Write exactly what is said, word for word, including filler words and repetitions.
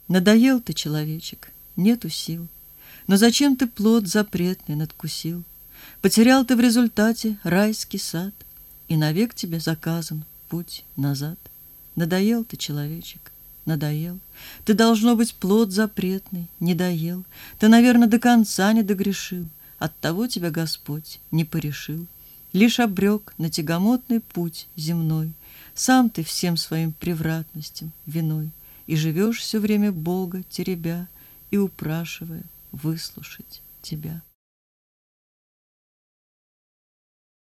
Надоел ты, человечек, нету сил. Но зачем ты плод запретный надкусил? Потерял ты в результате райский сад, и навек тебе заказан путь назад. Надоел ты, человечек, надоел. Ты, должно быть, плод запретный не доел. Ты, наверное, до конца не догрешил. Оттого тебя Господь не порешил. Лишь обрек на тягомотный путь земной. Сам ты всем своим превратностям виной. И живешь все время Бога теребя и упрашивая выслушать тебя.